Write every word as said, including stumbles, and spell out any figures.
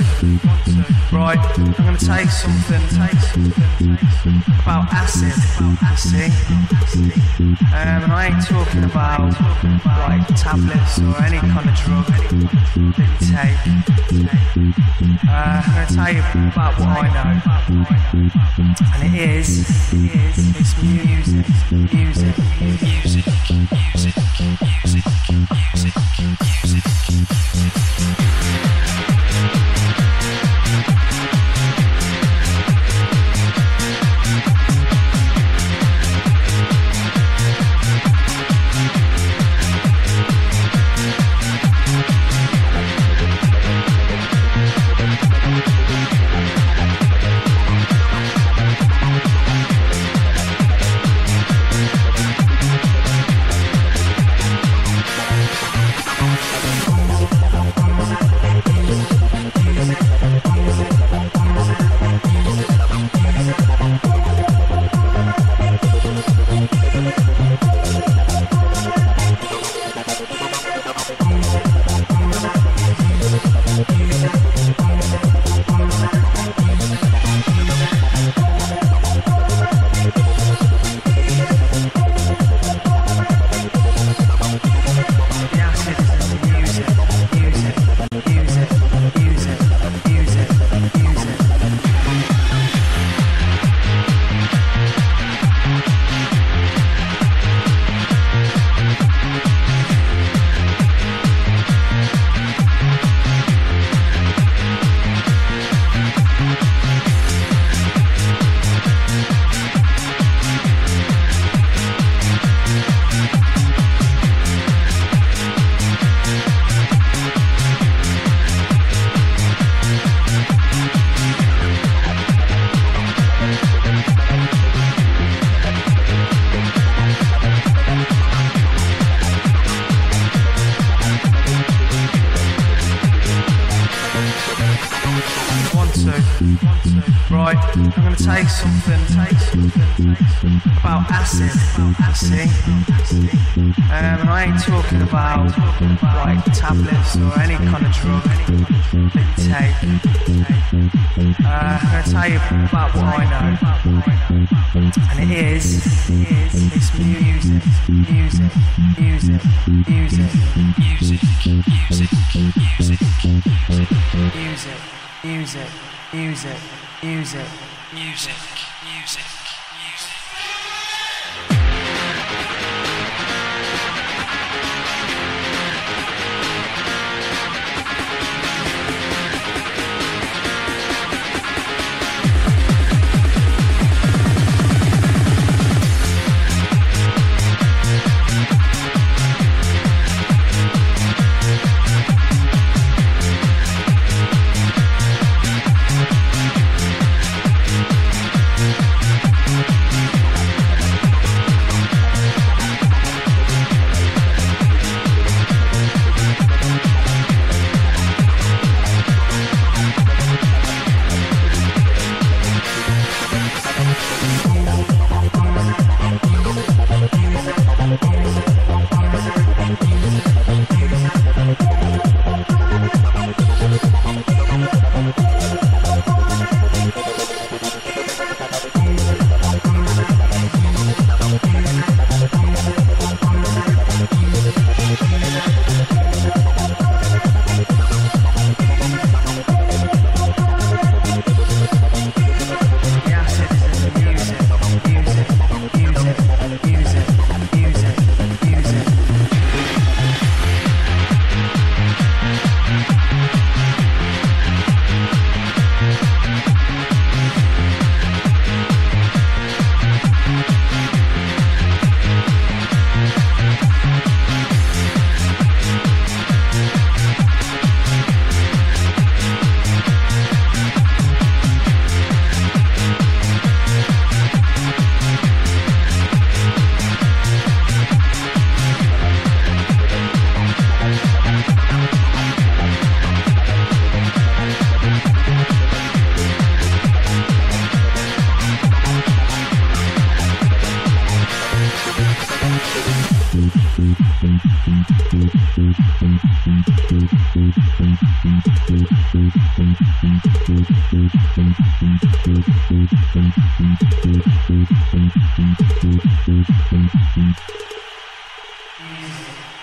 want to. Right, I'm going to take something, take something about acid, you see. Um, and I ain't talking about like tablets or any kind of drug that you take. Uh, I'm going to tell you about what I know. And it is, it is, it's music, music, music, music, music, music, music, music. Right, I'm going to take something, take something about acid, you see. Um, and I ain't talking about like tablets or any kind of drug that you take. Uh, I'm going to tell you about what I know. And it is, it is, it's music, music, music, music, music, music, music, music, music. Music, music, music, music, music, music. Music.